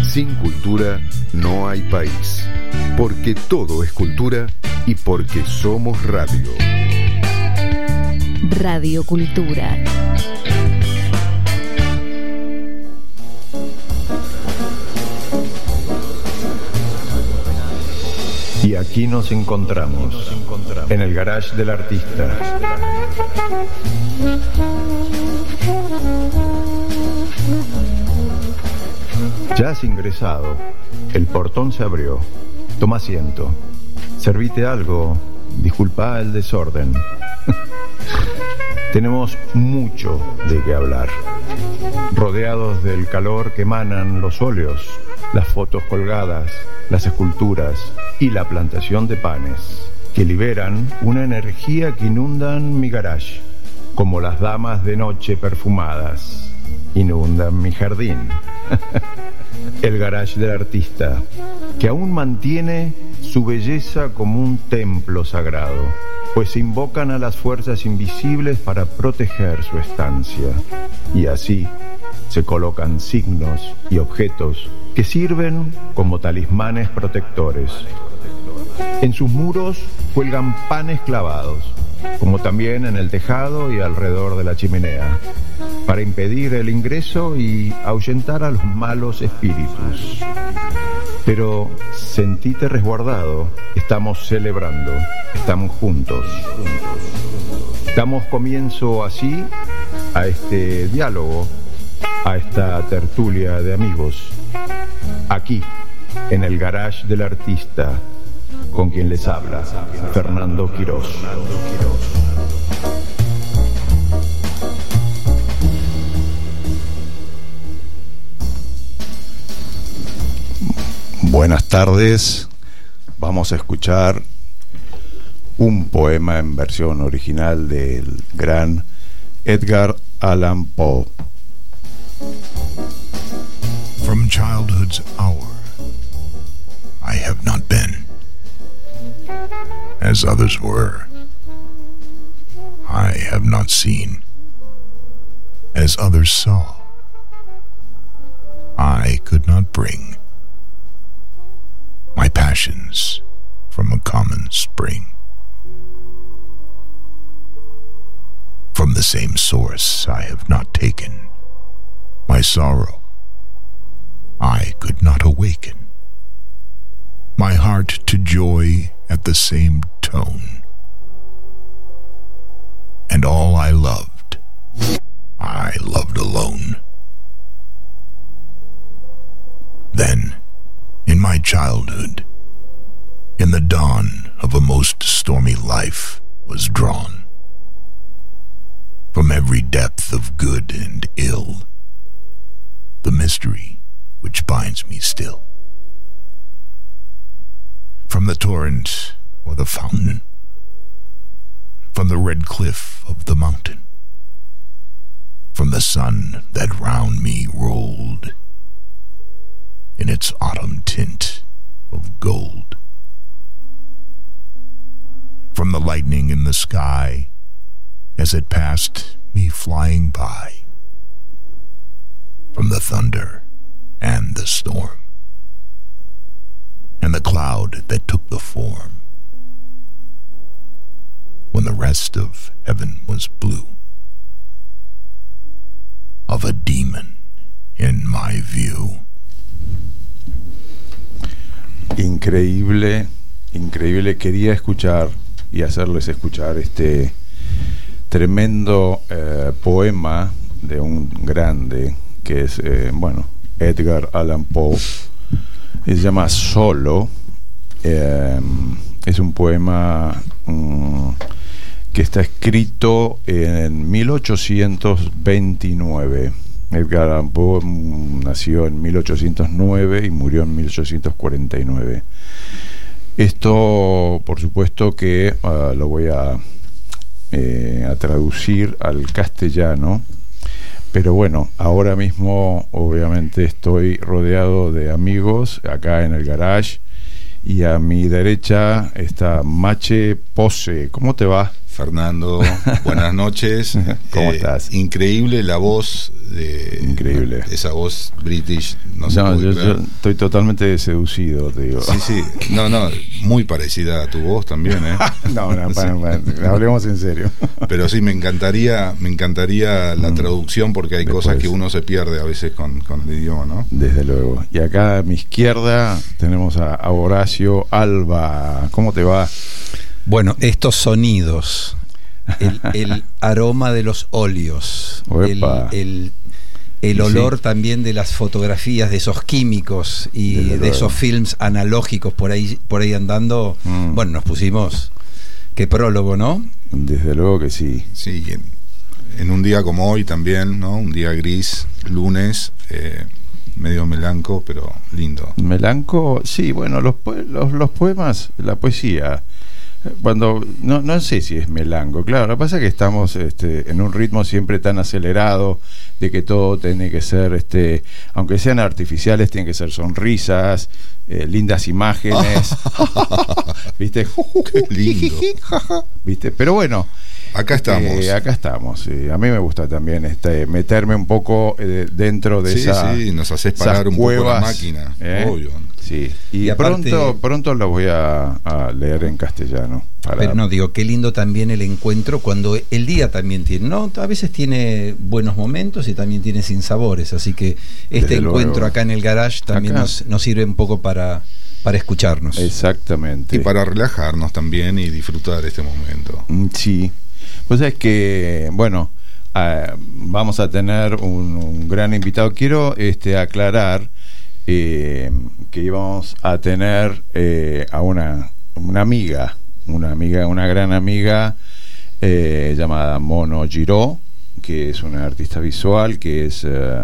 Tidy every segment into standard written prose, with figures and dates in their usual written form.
Sin cultura no hay país. Porque todo es cultura y porque somos radio. Radio Cultura. Y aquí nos encontramos, en el garage del artista. Ya has ingresado, el portón se abrió. Toma asiento. Servite algo, disculpa el desorden. Tenemos mucho de qué hablar. Rodeados del calor que emanan los óleos, las fotos colgadas, las esculturas y la plantación de panes, que liberan una energía que inundan mi garage, como las damas de noche perfumadas inundan mi jardín. El garage del artista, que aún mantiene su belleza como un templo sagrado, pues se invocan a las fuerzas invisibles para proteger su estancia, y así se colocan signos y objetos que sirven como talismanes protectores. En sus muros cuelgan panes clavados, como también en el tejado y alrededor de la chimenea, para impedir el ingreso y ahuyentar a los malos espíritus. Pero sentite resguardado, estamos celebrando, estamos juntos. Damos comienzo así a este diálogo, a esta tertulia de amigos, aquí, en el garage del artista, con quien les habla, Fernando Quirós. Buenas tardes, vamos a escuchar un poema en versión original del gran Edgar Allan Poe. From childhood's hour, I have not been as others were. I have not seen as others saw. I could not bring my passions from a common spring. From the same source I have not taken my sorrow. I could not awaken my heart to joy at the same tone. And all I loved alone. Then, in my childhood, in the dawn of a most stormy life, was drawn from every depth of good and ill the mystery which binds me still. From the torrent or the fountain, from the red cliff of the mountain, from the sun that round me rolled in its autumn tint of gold, from the lightning in the sky as it passed me flying by, from the thunder and the storm, and the cloud that took the form when the rest of heaven was blue, of a demon in my view. Increíble, increíble. Quería escuchar y hacerles escuchar este tremendo poema de un grande que es, Edgar Allan Poe. Se llama Solo. Es un poema que está escrito en 1829. Edgar Allan Poe nació en 1809 y murió en 1849. Esto, por supuesto que lo voy a traducir al castellano, pero bueno, ahora mismo obviamente estoy rodeado de amigos acá en el garage y a mi derecha está Mache Pose. ¿Cómo te va? Fernando, buenas noches. ¿Cómo estás? Increíble la voz increíble. Esa voz british, yo estoy totalmente seducido, te digo. Sí, no, muy parecida a tu voz también, ¿eh? No, hablemos en serio. Pero sí, me encantaría la traducción, porque hay cosas que uno se pierde a veces con el idioma, ¿no? Desde luego. Y acá a mi izquierda tenemos a Horacio Alba. ¿Cómo te va? Bueno, estos sonidos, el aroma de los óleos, el olor también de las fotografías, de esos químicos y de esos films analógicos por ahí andando. Bueno, nos pusimos, qué prólogo, ¿no? Desde luego que sí. Sí, en un día como hoy también, ¿no? Un día gris, lunes, medio melanco, pero lindo. Melanco, sí, bueno, los poemas, la poesía, cuando no sé si es melanco, claro, lo que pasa es que estamos en un ritmo siempre tan acelerado, de que todo tiene que ser, aunque sean artificiales, tienen que ser sonrisas, lindas imágenes, ¿viste? Qué lindo. ¿Viste? Pero bueno, acá estamos. Acá estamos. A mí me gusta también meterme un poco dentro de esa. Sí, nos haces parar un poco la máquina, obvio. Sí. Y aparte, pronto lo voy a leer en castellano. Pero no, digo, qué lindo también el encuentro cuando el día también tiene, ¿no? A veces tiene buenos momentos y también tiene sinsabores, así que este encuentro acá en el garage también nos sirve un poco para escucharnos. Exactamente. Y para relajarnos también y disfrutar este momento. Sí. Pues es que, bueno, vamos a tener un gran invitado. Quiero aclarar que íbamos a tener a una amiga, una gran amiga llamada Mono Giró, que es una artista visual, que es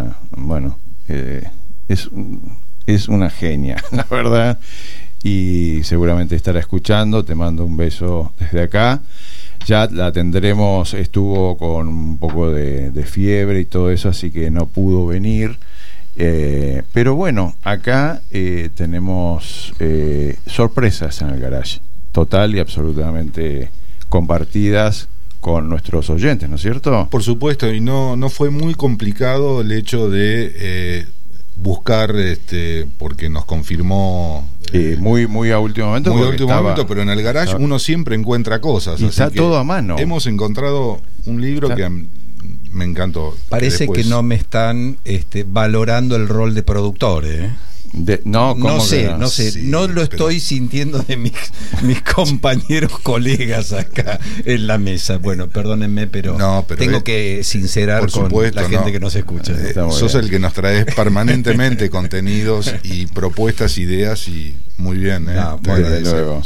es una genia, la verdad, y seguramente estará escuchando. Te mando un beso desde acá. Ya la tendremos, estuvo con un poco de fiebre y todo eso, así que no pudo venir. Pero bueno, acá tenemos sorpresas en el garage, total y absolutamente compartidas con nuestros oyentes, ¿no es cierto? Por supuesto, y no fue muy complicado el hecho de buscar, porque nos confirmó muy a último momento. Muy a último momento, pero en el garage uno siempre encuentra cosas. Y así está todo a mano. Hemos encontrado un libro que me encantó. Parece que no me están valorando el rol de productor, No sé, Sí, no lo estoy sintiendo de mis compañeros colegas acá en la mesa. Bueno, perdónenme, pero tengo que sincerar con la gente que nos escucha. Sos el que nos traes permanentemente contenidos y propuestas, ideas, y muy bien. Desde luego.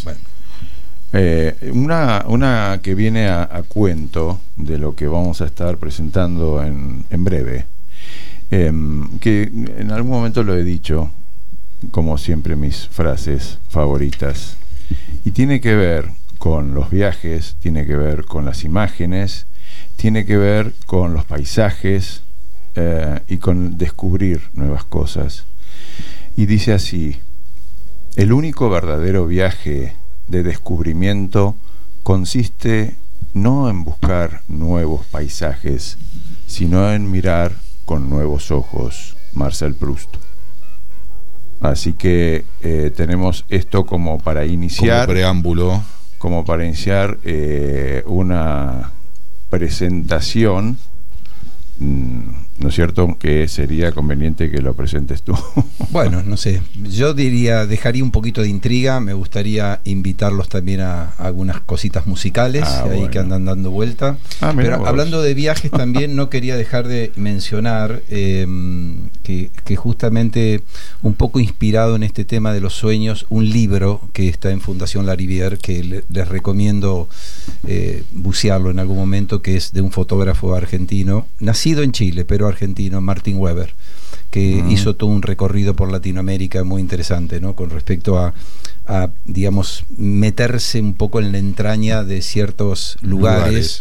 Bueno. Una que viene a cuento de lo que vamos a estar presentando en breve, que en algún momento lo he dicho, como siempre, mis frases favoritas, y tiene que ver con los viajes, tiene que ver con las imágenes, tiene que ver con los paisajes y con descubrir nuevas cosas. Y dice así: el único verdadero viaje de descubrimiento consiste no en buscar nuevos paisajes, sino en mirar con nuevos ojos. Marcel Proust. Así que tenemos esto como para iniciar, como preámbulo, como para iniciar una presentación, ¿no es cierto? Que sería conveniente que lo presentes tú. Bueno, no sé, yo dejaría un poquito de intriga. Me gustaría invitarlos también a algunas cositas musicales que andan dando vuelta. Pero hablando de viajes también, no quería dejar de mencionar que justamente un poco inspirado en este tema de los sueños, un libro que está en Fundación Larivière, que les recomiendo bucearlo en algún momento, que es de un fotógrafo argentino, nacido en Chile, pero argentino, Martin Weber, que hizo todo un recorrido por Latinoamérica muy interesante, ¿no? Con respecto a digamos, meterse un poco en la entraña de ciertos lugares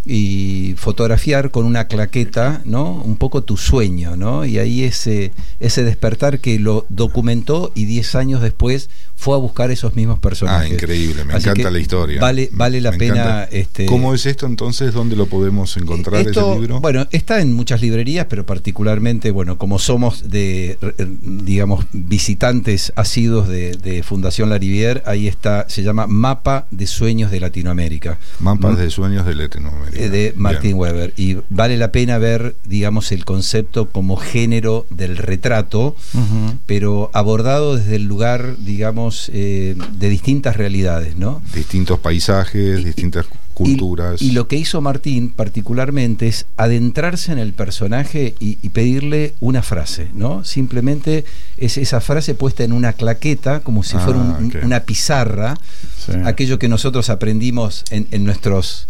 y fotografiar con una claqueta, ¿no? Un poco tu sueño, ¿no? Y ahí ese despertar que lo documentó y 10 años después fue a buscar esos mismos personajes. Increíble, me encanta la historia. Vale la pena. ¿Cómo es esto entonces? ¿Dónde lo podemos encontrar ese libro? Bueno, está en muchas librerías, pero particularmente, bueno, como somos digamos, visitantes asiduos de Fundación Larivière, ahí está, se llama Mapa de Sueños de Latinoamérica. Mapas de Sueños de Latinoamérica. De Martín Weber. Y vale la pena ver, digamos, el concepto como género del retrato, pero abordado desde el lugar, digamos, de distintas realidades, ¿no? Distintos paisajes, distintas culturas. Y lo que hizo Martín particularmente es adentrarse en el personaje y pedirle una frase, ¿no? Simplemente es esa frase puesta en una claqueta, como si fuera una pizarra, sí. Aquello que nosotros aprendimos en nuestros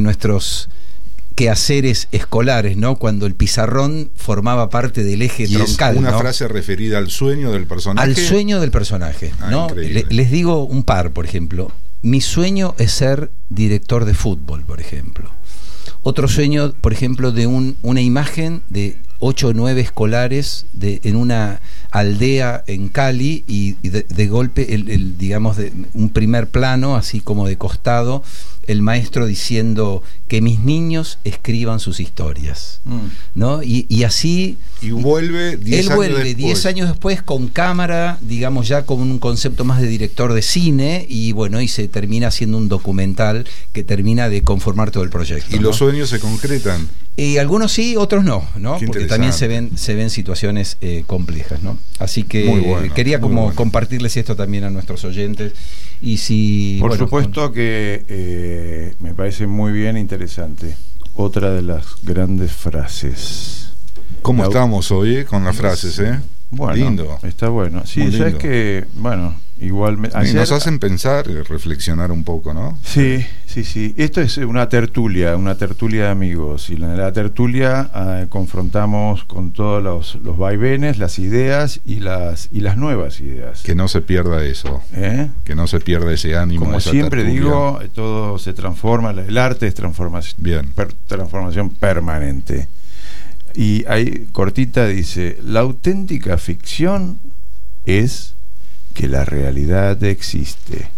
quehaceres escolares, ¿no? Cuando el pizarrón formaba parte del eje troncal. Es una frase referida al sueño del personaje. Al sueño del personaje, ¿no? Les digo un par, por ejemplo. Mi sueño es ser director de fútbol, por ejemplo. Otro sueño, por ejemplo, de una imagen de 8 o 9 escolares en una aldea en Cali y de golpe, digamos, de un primer plano, así como de costado, el maestro diciendo que mis niños escriban sus historias, ¿no? Y así... Y vuelve 10 años después con cámara, digamos, ya con un concepto más de director de cine, y bueno, y se termina haciendo un documental que termina de conformar todo el proyecto. ¿Y los sueños se concretan? Y algunos sí, otros no, porque también se ven situaciones complejas, ¿no? Así que quería como compartirles esto también a nuestros oyentes. Y si por supuesto que me parece muy bien, interesante. Otra de las grandes frases. ¿Cómo estamos hoy con las frases, Bueno, lindo. Está bueno. Sí, ya es que, bueno, igual nos hacen pensar y reflexionar un poco, ¿no? Sí. Esto es una tertulia de amigos, y en la tertulia confrontamos con todos los vaivenes, las ideas y las nuevas ideas. Que no se pierda eso, que no se pierda ese ánimo. Como siempre digo, todo se transforma, el arte es transformación permanente. Y ahí cortita dice: la auténtica ficción es que la realidad existe.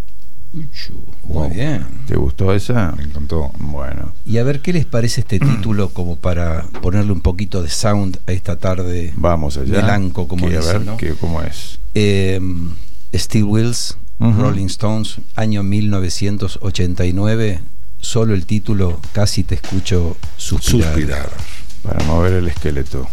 Muy bien. ¿Te gustó esa? Me encantó. Bueno. Y a ver, ¿qué les parece este título como para ponerle un poquito de sound a esta tarde? Vamos allá. Melanco, como dicen, a ver, ¿no? ¿cómo es? Steel Wheels, Rolling Stones, año 1989. Solo el título, casi te escucho suspirar. Para mover el esqueleto.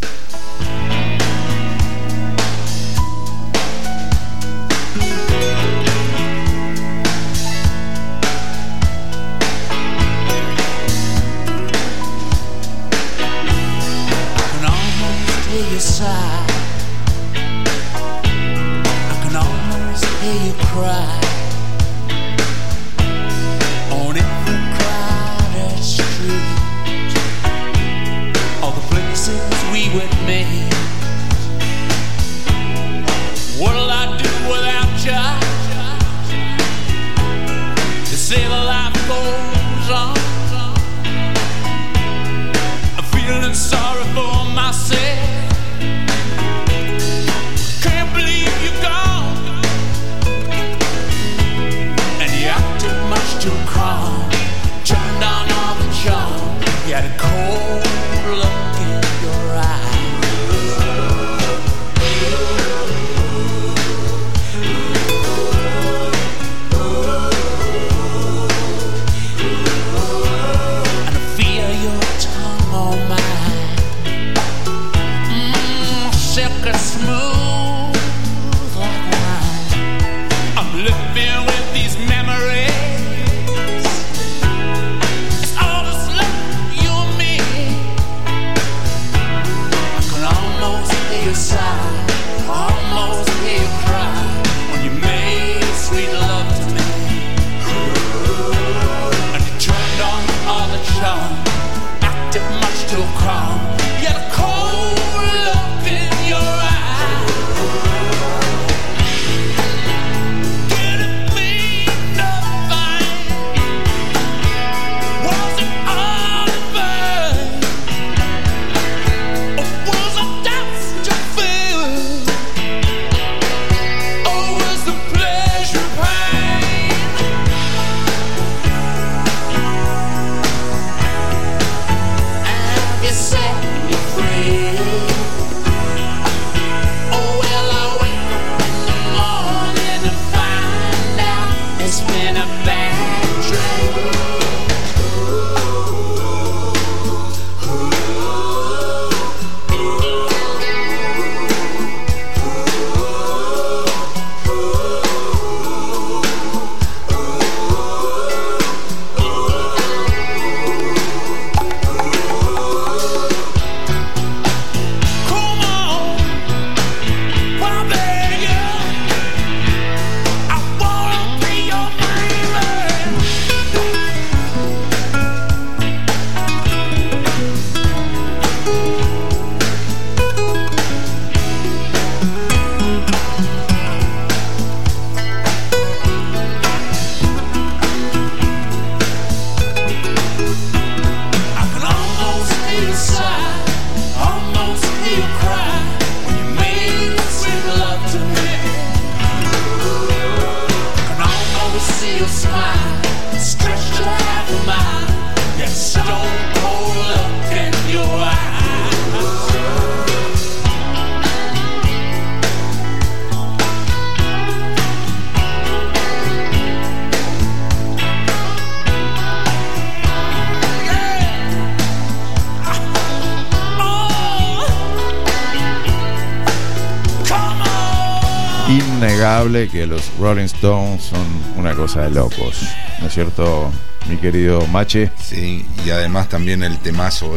innegable que los Rolling Stones son una cosa de locos, ¿no es cierto, mi querido Mache? Sí, y además también el temazo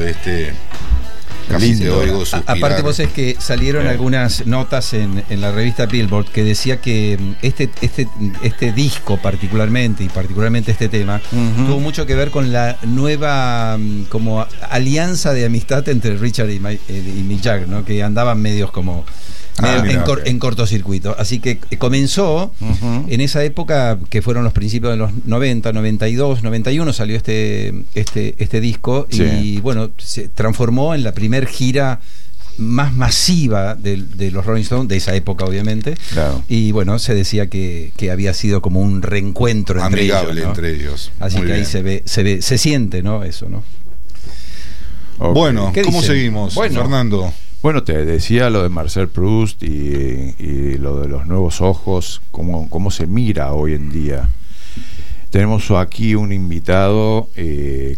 casi te oigo suspirar. Aparte vos es que salieron algunas notas en la revista Billboard que decía que este disco particularmente este tema tuvo mucho que ver con la nueva como alianza de amistad entre Richard y Mick Jagger, ¿no? Que andaban medios como en cortocircuito. Así que comenzó en esa época, que fueron los principios de los 90, 92, 91, salió este disco, sí. Y bueno, se transformó en la primer gira más masiva de los Rolling Stones, de esa época obviamente, claro. Y bueno, se decía que había sido como un reencuentro amigable entre ellos. Así muy que bien. Ahí se siente, ¿no? Eso, ¿no? Okay. Bueno, ¿cómo seguimos, Fernando? Bueno, te decía lo de Marcel Proust y lo de los nuevos ojos, cómo se mira hoy en día. Tenemos aquí un invitado que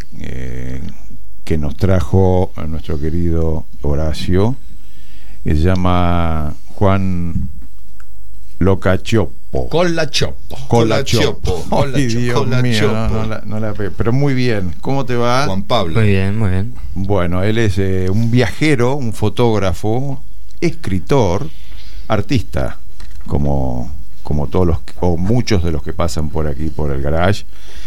nos trajo a nuestro querido Horacio, que se llama Juan Locachopo. Colachopo. Ay, Dios mío, no la pero muy bien. ¿Cómo te va? Juan Pablo. Muy bien, muy bien. Bueno, él es un viajero, un fotógrafo, escritor, artista, como todos o muchos de los que pasan por aquí, por el garage.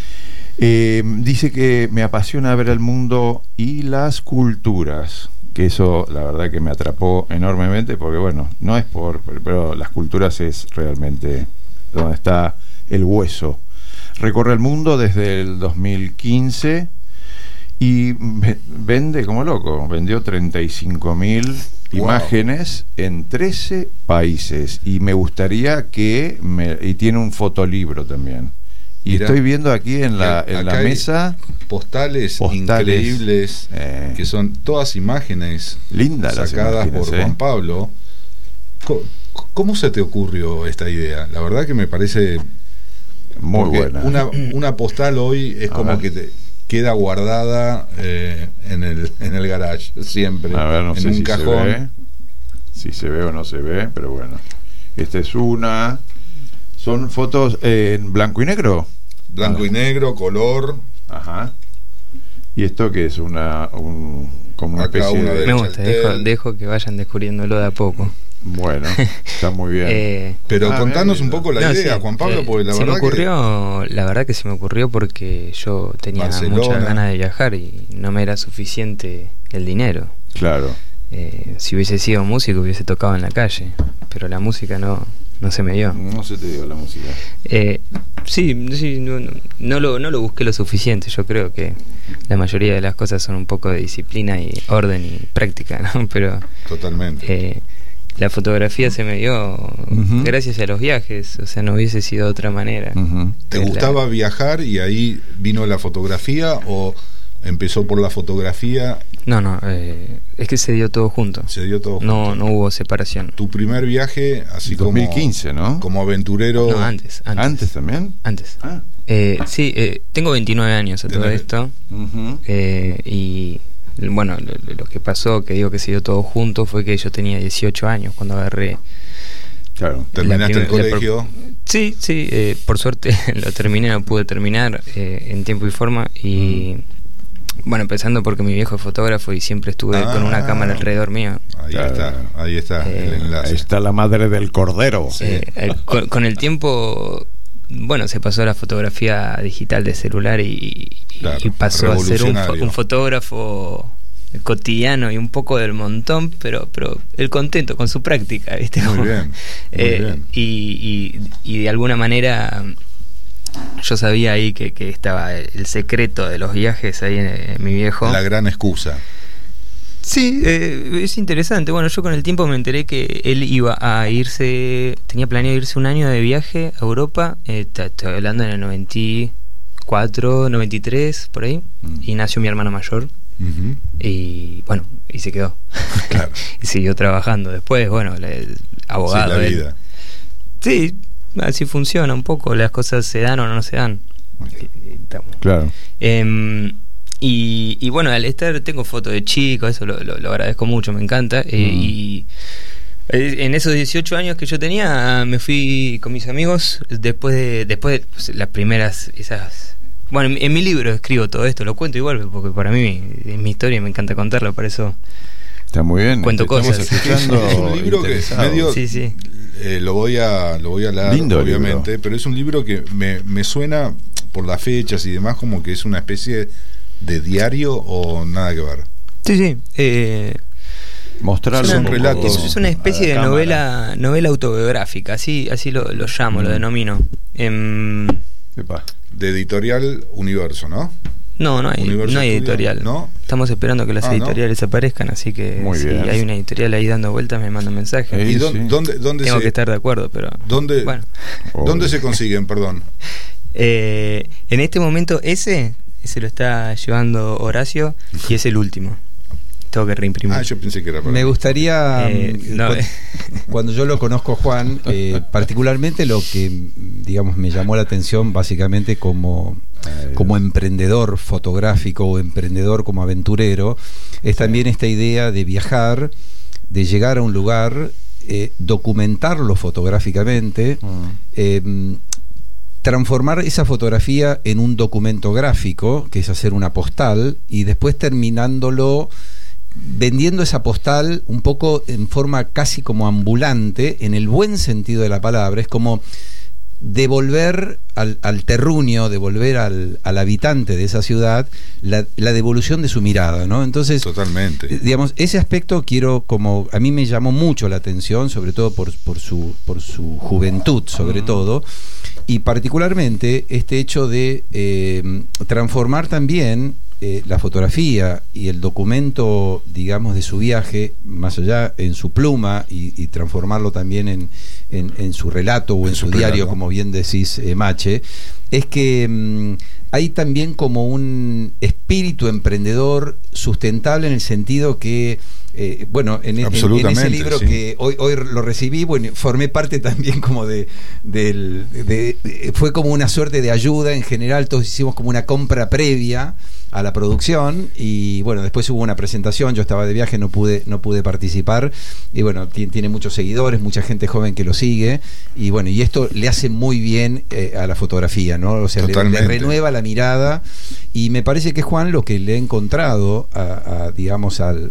Dice que me apasiona ver el mundo y las culturas, que eso la verdad que me atrapó enormemente, porque bueno, no es pero las culturas es realmente donde está el hueso. Recorre el mundo desde el 2015 y vende como loco. Vendió 35.000 imágenes en 13 países, y me gustaría y tiene un fotolibro también. Y mirá, estoy viendo aquí en la mesa postales increíbles, que son todas imágenes lindas, sacadas por Juan Pablo. ¿Cómo se te ocurrió esta idea? La verdad que me parece muy buena. Una postal hoy es como que te queda guardada en el garage siempre. A ver, no en sé un si cajón. Se ve. Si se ve o no se ve, pero bueno. Esta es una. ¿Son fotos en blanco y negro? Blanco y negro, color. Ajá. ¿Y esto qué es? Como una especie de... Me gusta, dejo que vayan descubriéndolo de a poco. Bueno, está muy bien. Pero contanos un poco la idea, sí, Juan Pablo, porque la verdad que se me ocurrió porque yo tenía muchas ganas de viajar y no me era suficiente el dinero. Claro. Si hubiese sido músico hubiese tocado en la calle, pero la música no se me dio. No se te dio la música. Sí, no lo busqué lo suficiente. Yo creo que la mayoría de las cosas son un poco de disciplina y orden y práctica, ¿no? Pero totalmente. La fotografía se me dio gracias a los viajes, o sea, no hubiese sido de otra manera. ¿Te gustaba viajar y ahí vino la fotografía o empezó por la fotografía? No, es que se dio todo junto. No hubo separación. Tu primer viaje, así 2015, ¿no? Como aventurero. No, antes. ¿Antes también? Antes. Sí, tengo 29 años a todo esto. Y bueno, lo que pasó, que digo que se dio todo junto, fue que yo tenía 18 años cuando agarré. Claro, ¿terminaste el colegio? Sí, por suerte lo terminé, lo pude terminar en tiempo y forma. Y bueno, empezando porque mi viejo es fotógrafo y siempre estuve con una cámara alrededor mío. Ahí está el enlace. Ahí está la madre del cordero. Con el tiempo, bueno, se pasó a la fotografía digital de celular y pasó a ser un fotógrafo cotidiano y un poco del montón, pero el contento con su práctica, ¿viste? Muy bien. Y de alguna manera yo sabía ahí que estaba el secreto de los viajes ahí en mi viejo. La gran excusa. Sí, es interesante. Bueno, yo con el tiempo me enteré que él iba a irse, tenía planeado irse un año de viaje a Europa, estoy hablando en el 94, 93, por ahí, y nació mi hermano mayor. Y bueno, y se quedó. Claro. Y siguió trabajando después, bueno, abogado. Sí, la vida. Sí, así funciona un poco, las cosas se dan o no se dan. Claro. Y bueno, al estar, tengo fotos de chico, eso lo agradezco mucho, me encanta. Y En esos 18 años que yo tenía, me fui con mis amigos después de pues, las primeras esas. Bueno, en mi libro escribo todo esto, lo cuento igual porque para mí es mi historia y me encanta contarlo, por eso. Está muy bien. Cuento cosas. Es un libro que medio sí. Lo voy a leer, lindo obviamente, libro. Pero es un libro que me suena por las fechas y demás como que es una especie de diario o nada que ver. Sí. Mostrarlo son relatos. Es una especie de novela autobiográfica, así lo llamo, lo denomino. De editorial Universo, ¿no? No hay editorial. ¿No? Estamos esperando que las editoriales aparezcan, así que si hay una editorial ahí dando vueltas me manda un mensaje. ¿Y dónde tengo que estar de acuerdo, pero ¿Dónde se consiguen, perdón? En este momento ese lo está llevando Horacio y es el último. Tengo que reimprimir. Yo pensé que era para me gustaría cuando yo lo conozco, Juan, particularmente lo que digamos me llamó la atención básicamente como emprendedor fotográfico o emprendedor como aventurero es también esta idea de viajar, de llegar a un lugar, documentarlo fotográficamente, transformar esa fotografía en un documento gráfico, que es hacer una postal, y después terminándolo vendiendo esa postal un poco en forma casi como ambulante, en el buen sentido de la palabra. Es como devolver al terruño, devolver al habitante de esa ciudad la devolución de su mirada, ¿no? Entonces, totalmente. Digamos, ese aspecto a mí me llamó mucho la atención, sobre todo por su juventud, sobre todo, y particularmente este hecho de transformar también la fotografía y el documento, digamos, de su viaje, más allá en su pluma y transformarlo también en su relato o en su diario, como bien decís, Mache, es que hay también como un espíritu emprendedor sustentable en el sentido que en ese libro que hoy lo recibí, formé parte también como fue como una suerte de ayuda en general. Todos hicimos como una compra previa a la producción y después hubo una presentación. Yo estaba de viaje, no pude participar y tiene muchos seguidores, mucha gente joven que lo sigue y esto le hace muy bien a la fotografía, ¿no? O sea, le renueva la mirada y me parece que Juan lo que le ha encontrado digamos a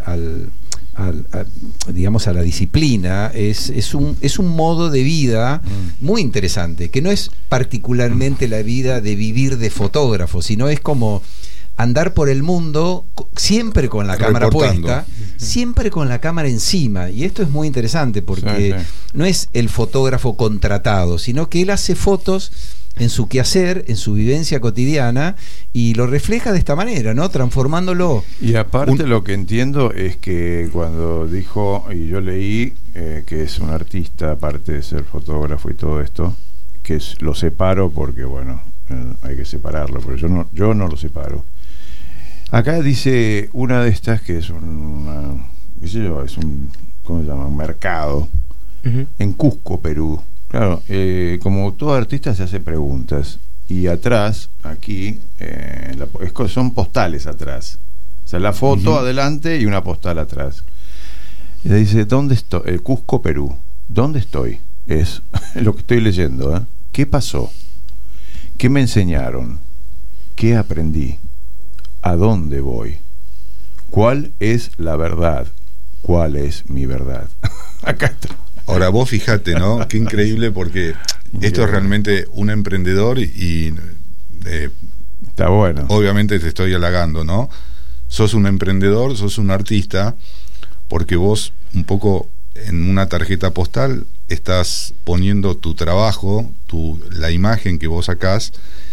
la disciplina es un modo de vida muy interesante, que no es particularmente la vida de vivir de fotógrafo, sino es como andar por el mundo siempre con la cámara puesta, siempre con la cámara encima, y esto es muy interesante porque no es el fotógrafo contratado, sino que él hace fotos en su quehacer, en su vivencia cotidiana, y lo refleja de esta manera, ¿no? Transformándolo. Y aparte lo que entiendo es que cuando dijo, y yo leí que es un artista, aparte de ser fotógrafo y todo esto, que lo separo porque, hay que separarlo, pero yo no lo separo. Acá dice una de estas que es ¿cómo se llama? Un mercado en Cusco, Perú. Claro, como todo artista se hace preguntas y atrás, aquí, son postales atrás. O sea, la foto adelante y una postal atrás. Y dice, ¿dónde estoy? Cusco, Perú. ¿Dónde estoy? Es lo que estoy leyendo. ¿Qué pasó? ¿Qué me enseñaron? ¿Qué aprendí? ¿A dónde voy? ¿Cuál es la verdad? ¿Cuál es mi verdad? Acá está. Ahora vos fijate, ¿no? Qué increíble, porque esto es realmente un emprendedor y está bueno. Obviamente te estoy halagando, ¿no? Sos un emprendedor, sos un artista, porque vos un poco en una tarjeta postal estás poniendo tu trabajo, la imagen que vos sacás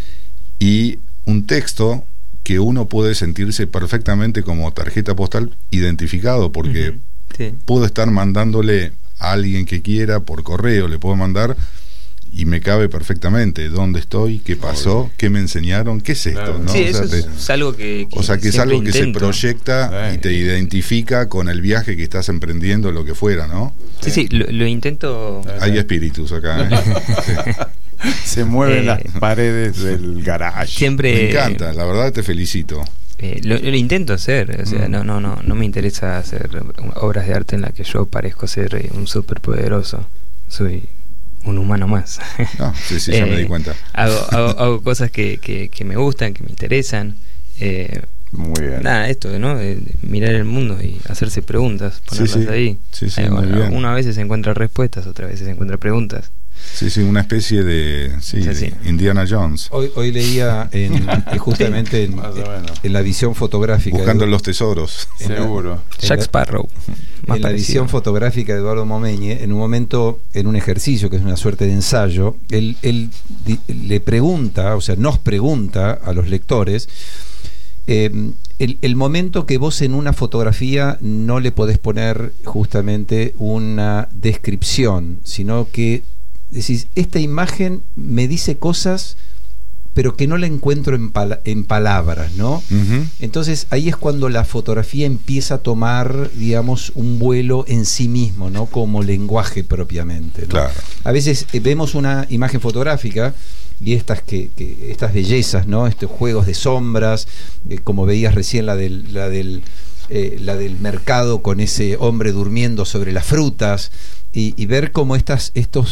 y un texto que uno puede sentirse perfectamente como tarjeta postal identificado, porque puedo estar mandándole a alguien que quiera por correo, le puedo mandar y me cabe perfectamente dónde estoy, qué pasó, qué me enseñaron, qué es esto, ¿no? Sí, eso es algo que o sea, que es algo que se proyecta y te identifica con el viaje que estás emprendiendo, lo que fuera, ¿no? Sí, lo intento. Hay espíritus acá, ¿eh? Se mueven las paredes del garage. Siempre. Me encanta, la verdad te felicito. Lo intento hacer, o sea, no me interesa hacer obras de arte en las que yo parezco ser un superpoderoso. Soy un humano más. No, sí, ya me di cuenta. Hago cosas que me gustan, que me interesan. Muy bien. Nada, esto, ¿no? Mirar el mundo y hacerse preguntas, ponerlas ahí. Sí, muy bien. Una vez se encuentra respuestas, otra vez se encuentra preguntas. Sí, una especie de Indiana Jones. Hoy leía justamente en la visión fotográfica. Buscando los tesoros. Seguro. Jack Sparrow. En la visión fotográfica de Eduardo Momeñe, en un momento, en un ejercicio que es una suerte de ensayo, él le pregunta, o sea, nos pregunta a los lectores, el momento que vos en una fotografía no le podés poner justamente una descripción, sino que decís, esta imagen me dice cosas pero que no la encuentro en palabras, ¿no? Uh-huh. Entonces ahí es cuando la fotografía empieza a tomar, digamos, un vuelo en sí mismo, ¿no? Como lenguaje propiamente, ¿no? Claro. A veces vemos una imagen fotográfica y estas bellezas, ¿no? Estos juegos de sombras, como veías recién la del mercado con ese hombre durmiendo sobre las frutas, y ver como estos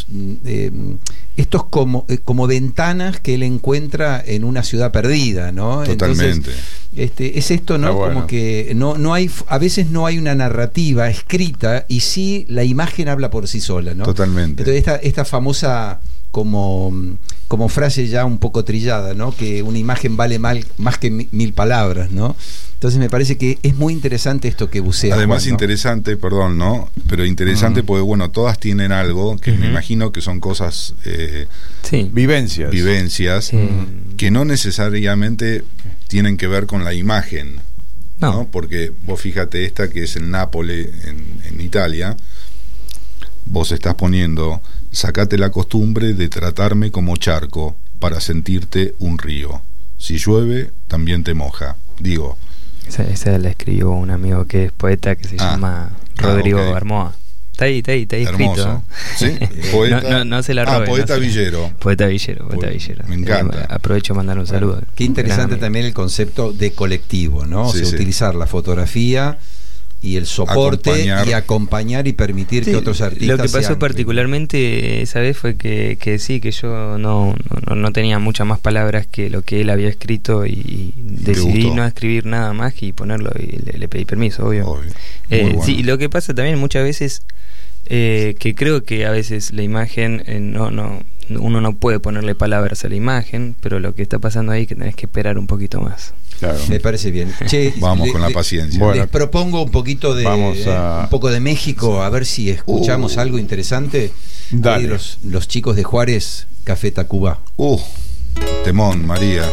como ventanas que él encuentra en una ciudad perdida, ¿no? Totalmente. Entonces, es esto, ¿no? Bueno. Como que no hay, a veces no hay una narrativa escrita y sí la imagen habla por sí sola, ¿no? Totalmente. Entonces esta famosa como frase ya un poco trillada, ¿no? Que una imagen vale más que 1000 palabras, ¿no? Entonces me parece que es muy interesante esto que bucea. Además, Juan, ¿no? Interesante, perdón, ¿no? Pero interesante porque, bueno, todas tienen algo que me imagino que son cosas... Vivencias que no necesariamente tienen que ver con la imagen, ¿no? Porque vos fíjate esta que es en Nápoles, en Italia, vos estás poniendo... Sacate la costumbre de tratarme como charco para sentirte un río. Si llueve, también te moja. Digo... Esa la escribió un amigo que es poeta que se llama Rodrigo Armoa. Está ahí escrito. ¿Sí? Poeta, no se la robe. Poeta Villero. Poeta Villero. Me encanta. Aprovecho de mandar un saludo. Qué interesante también el concepto de colectivo, ¿no? Sí, o sea, utilizar la fotografía y el soporte y acompañar y permitir que otros artistas. Lo que pasó particularmente esa vez fue que yo no tenía muchas más palabras que lo que él había escrito y decidí no escribir nada más y ponerlo, y le pedí permiso, obvio. Bueno. Sí, lo que pasa también muchas veces que creo que a veces la imagen uno no puede ponerle palabras a la imagen, pero lo que está pasando ahí es que tenés que esperar un poquito más. Claro. Me parece bien. Che, vamos con la paciencia. Bueno, les propongo un poquito un poco de México, a ver si escuchamos algo interesante. Dale. Los chicos de Juárez, Café Tacuba. Temón, María.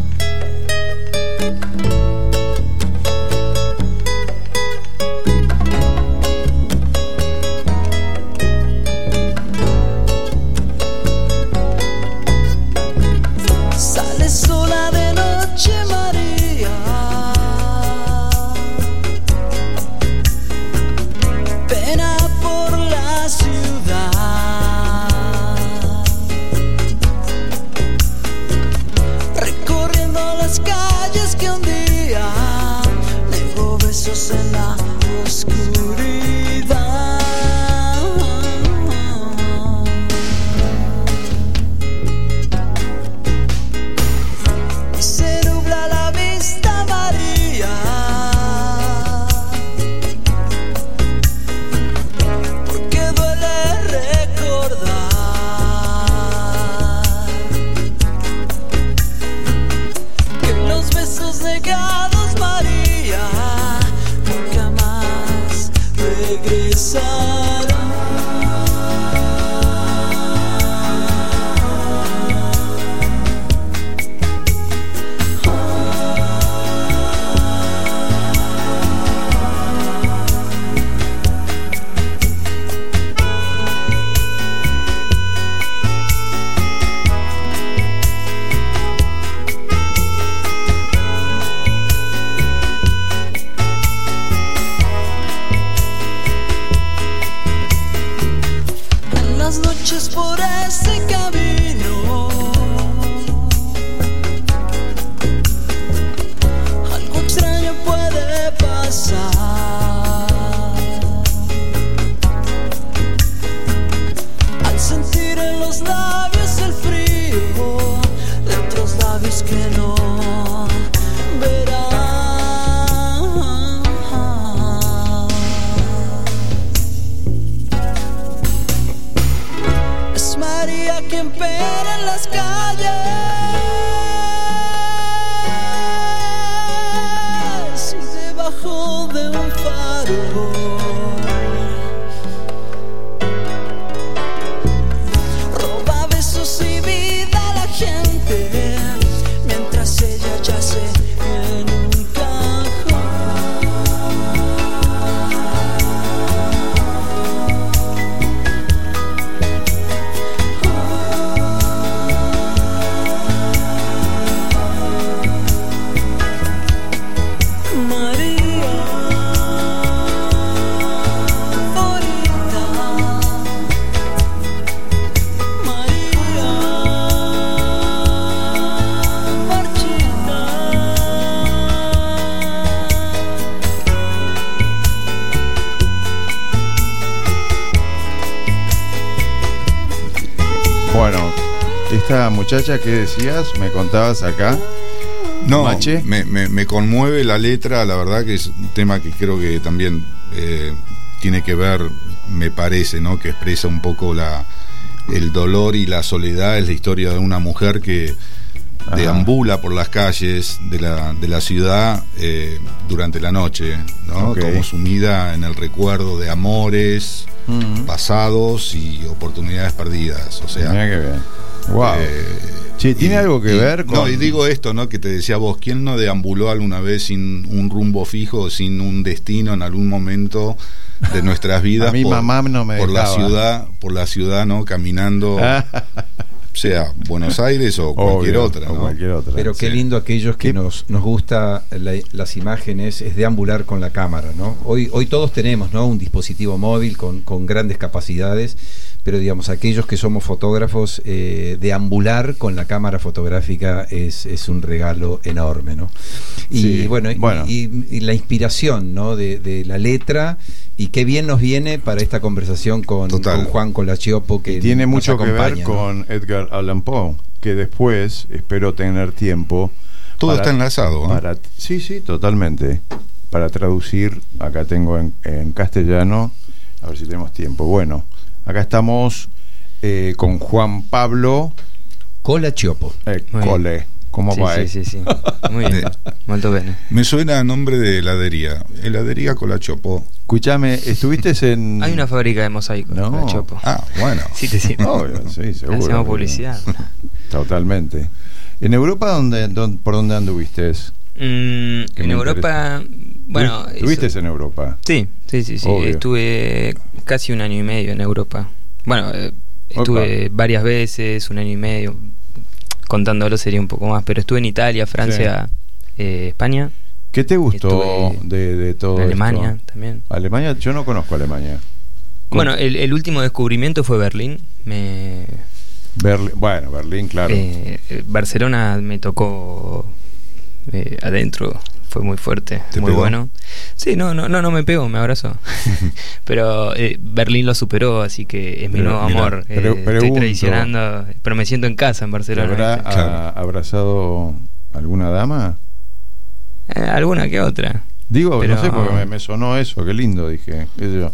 En la oscuridad y se nubla la vista, María, porque duele recordar que los besos negados, María, regresará. Por ese camino algo ojos que no verán. Es María quien pena en las calles y debajo de un faro roba besos y vida a la gente mientras ella yace en un Bueno, esta muchacha que decías, me contabas acá. No, Mache. me conmueve la letra, la verdad que es un tema que creo que también tiene que ver, me parece, ¿no? Que expresa un poco el dolor y la soledad. Es la historia de una mujer que deambula por las calles de la ciudad durante la noche, ¿no? Okay. Como sumida en el recuerdo de amores pasados y oportunidades perdidas. O sea, Mirá que bien. Wow. Che, ¿tiene algo que ver con...? No, y digo esto, ¿no? Que te decía vos, ¿quién no deambuló alguna vez sin un rumbo fijo, sin un destino en algún momento de nuestras vidas? A mi mamá no me por dejaba. la ciudad, ¿no? Caminando, sea Buenos Aires o cualquier otra, ¿no? O cualquier otra. Pero qué lindo aquellos que nos gusta las imágenes, es deambular con la cámara, ¿no? Hoy todos tenemos, ¿no? Un dispositivo móvil con grandes capacidades, pero digamos, aquellos que somos fotógrafos, deambular con la cámara fotográfica es un regalo enorme, ¿no? Y Sí, bueno. Y la inspiración, ¿no? de la letra, y qué bien nos viene para esta conversación con Juan Colachiopo, que tiene nos mucho que acompaña, ver ¿no? con Edgar Allan Poe, que después espero tener tiempo. Todo está enlazado, ¿no? Sí, totalmente. Para traducir, acá tengo en castellano, a ver si tenemos tiempo. Bueno, acá estamos con Juan Pablo Colachiopo. Cole. ¿Cómo va? Sí. Muy bien. Molto bene. Me suena a nombre de heladería Colachiopo. Escúchame, ¿estuviste en...? Hay una fábrica de mosaico. No. Colachiopo. Ah, bueno. Sí, te sirve. Obvio, sí, seguro. Hacemos publicidad. Totalmente. ¿En Europa por dónde anduviste? En Europa, bueno... ¿Estuviste en Europa? Sí. Obvio. Estuve casi 1 año y medio en Europa. Bueno, estuve varias veces, 1 año y medio. Contándolo sería un poco más, pero estuve en Italia, Francia, España. ¿Qué te gustó de todo Alemania esto? también. Alemania, yo no conozco Alemania. Bueno, el último descubrimiento fue Berlín. Berlín, claro. Barcelona me tocó adentro, fue muy fuerte, muy pegó? bueno. Sí, no me pegó, me abrazó. Pero Berlín lo superó, así que es mi nuevo amor. Estoy traicionando, pero me siento en casa en Barcelona. ¿Te habrá abrazado alguna dama? Alguna que otra. Digo, pero... no sé, porque me sonó eso, qué lindo, dije. ¿Qué sé yo?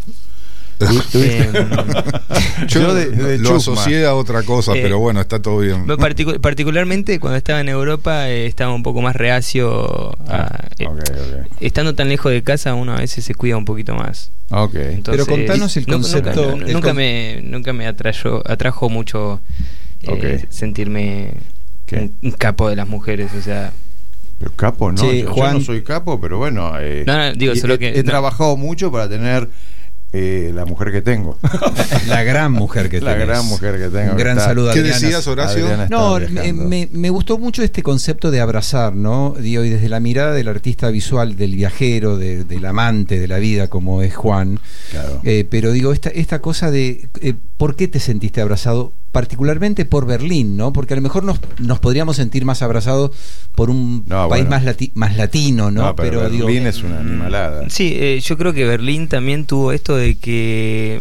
Yo lo Chusma. asocié a otra cosa, pero bueno, está todo bien. Particularmente cuando estaba en Europa estaba un poco más reacio Okay. estando tan lejos de casa uno a veces se cuida un poquito más. Okay. Pero contanos el concepto. Nunca me atrajo mucho sentirme un capo de las mujeres, o sea. Pero capo, ¿no? Sí, yo Juan... no soy capo, pero bueno. Digo, solo que he trabajado mucho para tener la mujer que tengo. La gran mujer que tengo. La gran mujer que tengo. Un gran saludo a ¿Qué Adriana. decías, Horacio? No, me gustó mucho este concepto de abrazar, ¿no? Digo, y desde la mirada del artista visual, del viajero, del amante de la vida, como es Juan. Claro. Pero digo, esta cosa de ¿por qué te sentiste abrazado? Particularmente por Berlín, ¿no? Porque a lo mejor nos podríamos sentir más abrazados por un país más latino, ¿no? Pero Berlín es una animalada. Sí, yo creo que Berlín también tuvo esto de que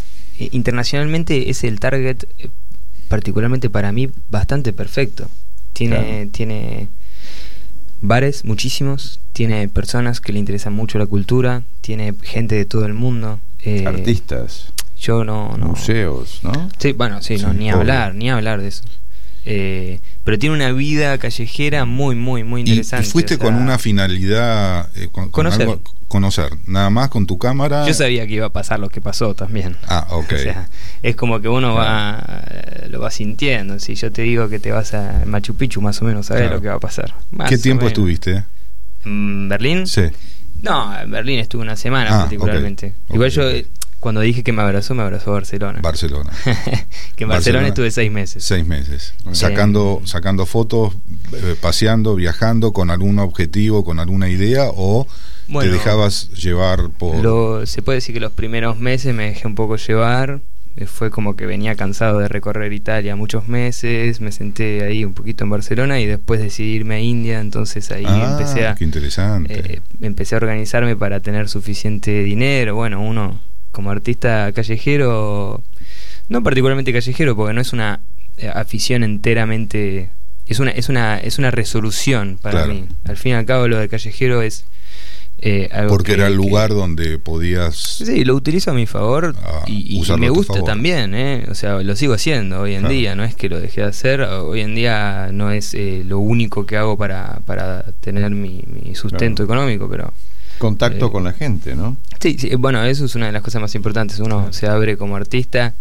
internacionalmente es el target, particularmente para mí, bastante perfecto. Tiene bares, muchísimos, tiene personas que le interesan mucho la cultura, tiene gente de todo el mundo. Artistas. Yo no. Museos, ¿no? Sí, bueno, sí, no, ni hablar de eso. Pero tiene una vida callejera muy, muy, muy interesante. Y fuiste con una finalidad, conocer, nada más con tu cámara. Yo sabía que iba a pasar lo que pasó también. Ok. O sea, es como que uno lo va sintiendo. Si yo te digo que te vas a Machu Picchu, más o menos sabes lo que va a pasar. ¿Qué tiempo estuviste? ¿En Berlín? Sí. No, en Berlín estuve una semana particularmente. Igual yo... Cuando dije que me abrazó Barcelona. Que en Barcelona estuve 6 meses. 6 meses. Sacando fotos, paseando, viajando, con algún objetivo, con alguna idea, o te dejabas llevar por... Se puede decir que los primeros meses me dejé un poco llevar. Fue como que venía cansado de recorrer Italia muchos meses. Me senté ahí un poquito en Barcelona y después decidí irme a India. Entonces ahí qué interesante. Empecé a organizarme para tener suficiente dinero. Bueno, uno... como artista callejero, no particularmente callejero, porque no es una afición enteramente, es una resolución para mí. Al fin y al cabo, lo de callejero es algo porque era el lugar donde podías... Sí, lo utilizo a mi favor y me gusta también, o sea, lo sigo haciendo hoy en día, no es que lo dejé de hacer, hoy en día no es lo único que hago para tener mi sustento económico, pero... Contacto con la gente, ¿no? Sí, bueno, eso es una de las cosas más importantes. Uno se abre como artista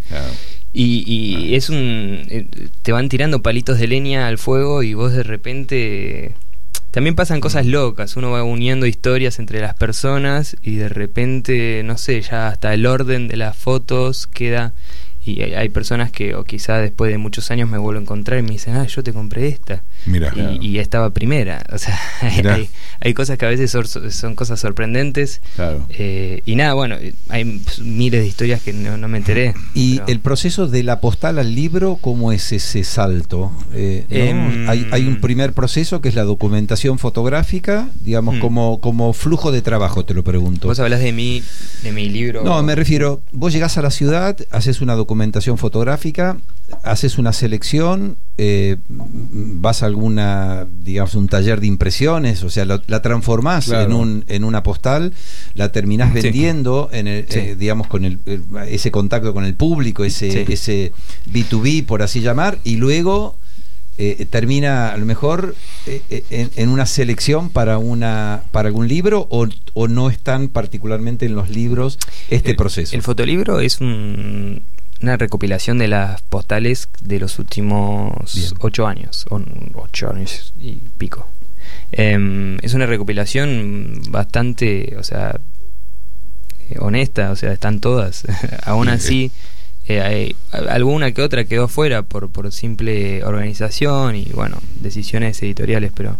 y es te van tirando palitos de leña al fuego y vos de repente... También pasan cosas locas, uno va uniendo historias entre las personas y de repente, no sé, ya hasta el orden de las fotos queda... Y hay personas que, o quizá después de muchos años, me vuelvo a encontrar y me dicen, yo te compré esta. Mira. Y estaba primera. O sea, hay cosas que a veces son cosas sorprendentes. Claro. Y nada, bueno, hay miles de historias que no me enteré. Y el proceso de la postal al libro, ¿cómo es ese salto? Hay un primer proceso que es la documentación fotográfica, digamos, como flujo de trabajo, te lo pregunto. ¿Vos hablás de mi libro? No, me refiero, vos llegás a la ciudad, haces una documentación fotográfica, haces una selección, vas a alguna, digamos, un taller de impresiones, o sea, la transformás en una postal, la terminás vendiendo digamos, con ese contacto con el público, ese B2B, por así llamar, y luego termina a lo mejor en una selección para algún libro, o no están particularmente en los libros proceso. El fotolibro es una recopilación de las postales de los últimos 8 años, o 8 años y pico. Es una recopilación bastante, o sea, honesta, o sea, están todas. Aún así, hay alguna que otra quedó fuera por simple organización y, bueno, decisiones editoriales, pero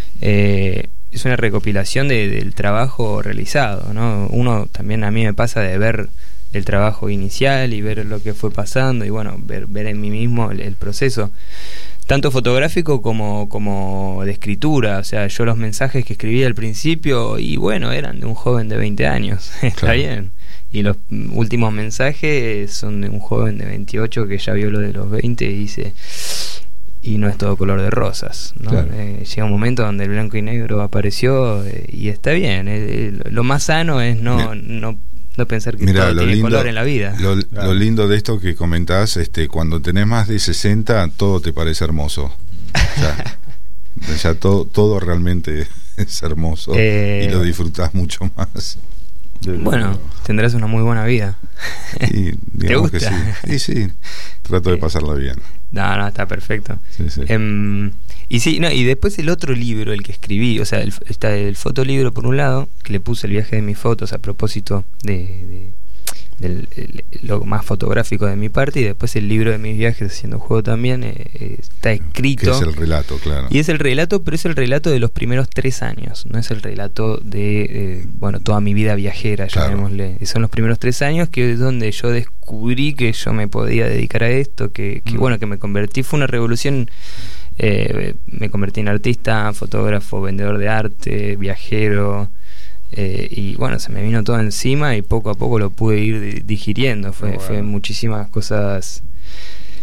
es una recopilación del trabajo realizado, ¿no? Uno también, a mí me pasa de ver el trabajo inicial y ver lo que fue pasando y, bueno, ver en mí mismo el proceso tanto fotográfico como de escritura. O sea, yo los mensajes que escribí al principio, y bueno, eran de un joven de 20 años. Está bien. Y los últimos mensajes son de un joven de 28 que ya vio lo de los 20 y dice, y no es todo color de rosas, ¿no? Claro. Llega un momento donde el blanco y negro apareció, y está bien. Lo más sano es no pensar que todo tiene color en la vida. Lo lindo de esto que comentás, cuando tenés más de 60, todo te parece hermoso. Ya todo realmente es hermoso y lo disfrutás mucho más. Bueno, tendrás una muy buena vida. Y ¿Te gusta? Que sí. Sí, trato de pasarla bien. No, está perfecto. Sí. Y después el otro libro, el que escribí, o sea, está el fotolibro por un lado, que le puse el viaje de mis fotos a propósito de lo más fotográfico de mi parte, y después el libro de mis viajes haciendo juego también está escrito. Que es el relato, claro. Y es el relato, pero es el relato de los primeros 3 años, no es el relato de toda mi vida viajera, llamémosle. Son los primeros 3 años, que es donde yo descubrí que yo me podía dedicar a esto, que me convertí, fue una revolución. Me convertí en artista, fotógrafo, vendedor de arte, viajero, y bueno, se me vino todo encima y poco a poco lo pude ir digiriendo. Fue muchísimas cosas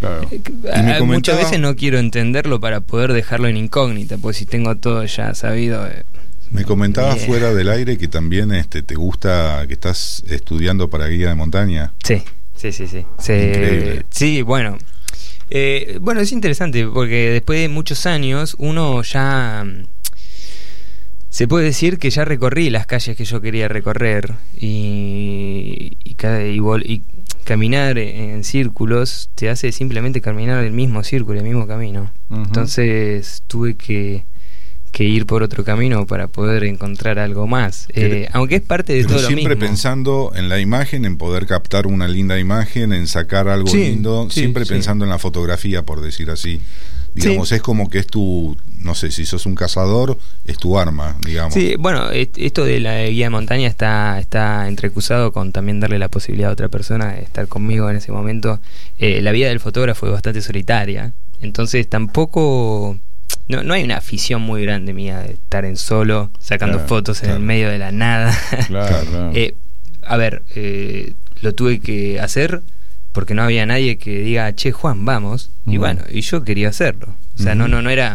Claro. Muchas veces no quiero entenderlo para poder dejarlo en incógnita, pues si tengo todo ya sabido. Me comentabas fuera del aire que también te gusta, que estás estudiando para guía de montaña. Sí. Increíble. Sí, bueno, es interesante porque después de muchos años uno ya se puede decir que ya recorrí las calles que yo quería recorrer y caminar en círculos te hace simplemente caminar el mismo círculo, el mismo camino. Uh-huh. Entonces tuve que ir por otro camino para poder encontrar algo más, aunque es parte de todo lo mismo. Siempre pensando en la imagen, en poder captar una linda imagen, en sacar algo lindo, siempre pensando en la fotografía, por decir así. Digamos, es como que es tu, no sé, si sos un cazador, es tu arma, digamos. Sí, bueno, esto de la guía de montaña está entrecruzado con también darle la posibilidad a otra persona de estar conmigo en ese momento. La vida del fotógrafo es bastante solitaria, entonces tampoco... No hay una afición muy grande mía de estar en solo, sacando fotos en el medio de la nada. Claro. A ver, lo tuve que hacer porque no había nadie que diga, che, Juan, vamos. Y bueno, y yo quería hacerlo. O sea, no era...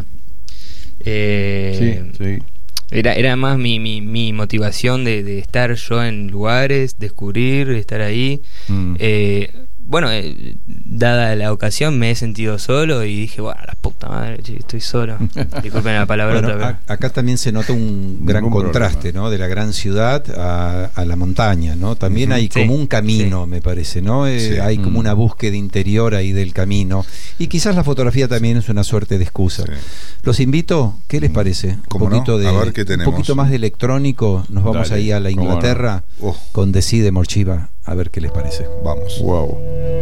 Era más mi motivación de estar yo en lugares, descubrir, estar ahí. Bueno, dada la ocasión me he sentido solo y dije, bueno, la puta madre, estoy solo. Disculpen la palabra otra vez. Acá también se nota un gran contraste, ¿no? De la gran ciudad a la montaña, ¿no? También hay como un camino, me parece, ¿no? Hay como una búsqueda interior ahí del camino. Y quizás la fotografía también es una suerte de excusa. Los invito, ¿qué les parece? Un poquito más de electrónico. Nos vamos ahí a la Inglaterra con Decide Morchiva. A ver qué les parece. Vamos. Wow.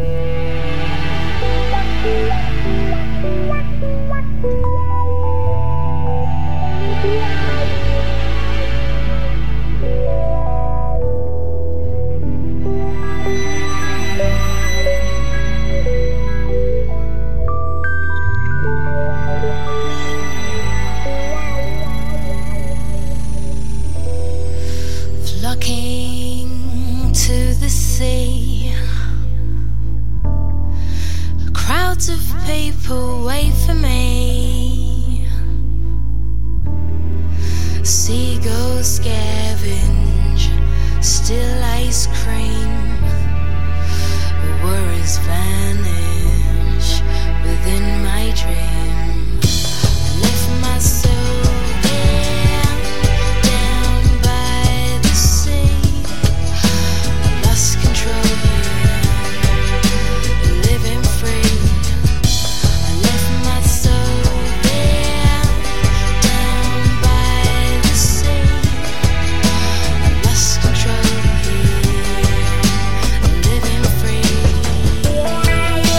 Crowds of people wait for me. Seagulls scavenge still ice cream. Worries vanish within my dream. I lift my soul down by the sea. I lost control. Control here, living free.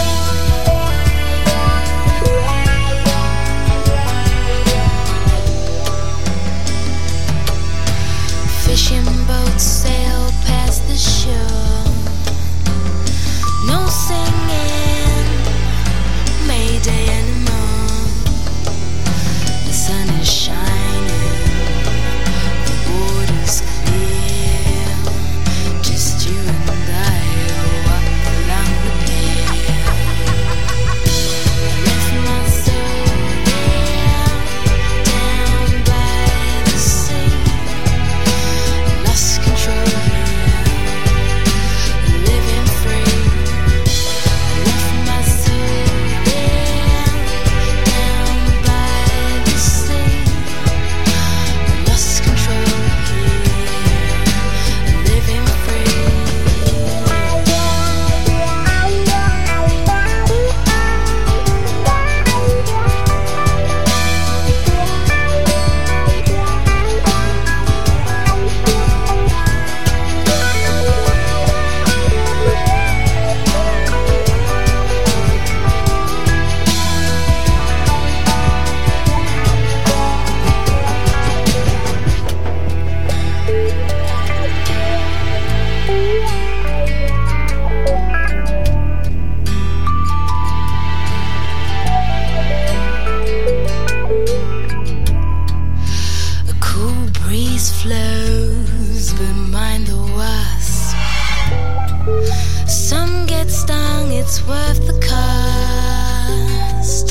past.